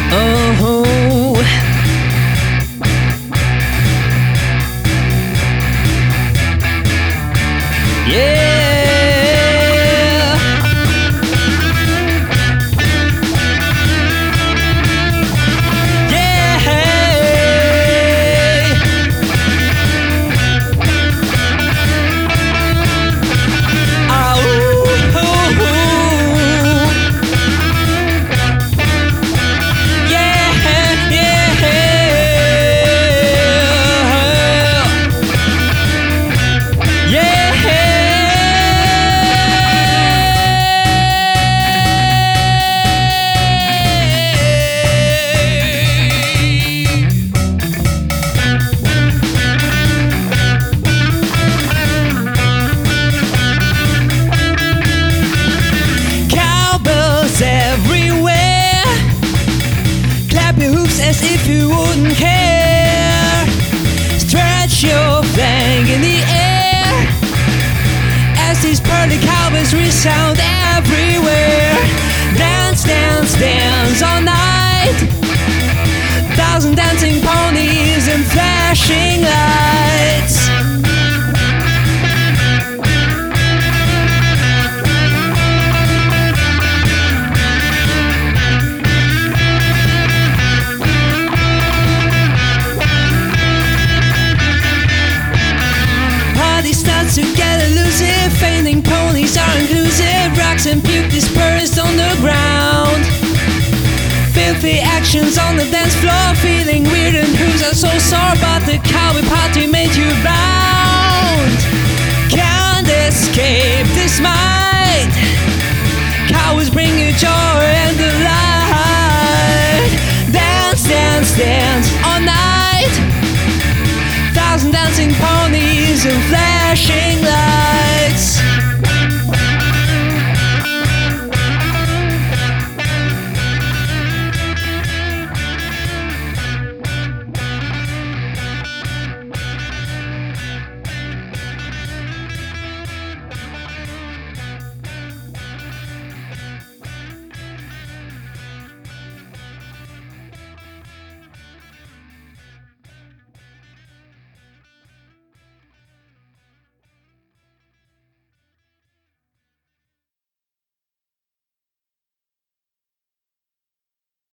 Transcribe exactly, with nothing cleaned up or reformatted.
Oh, yeah. Everywhere, clap your hooves as if you wouldn't care. Stretch your flag in the air as these pearly cowbells resound everywhere. Dance, dance, dance all night. Thousand dancing ponies and flashing lights. Together elusive, fainting ponies are inclusive. Rocks and puke dispersed on the ground. Filthy actions on the dance floor, feeling weird and hooves are so sore. But the cowboy party made you bound. Can't escape this might. Cowards bring you joy and delight.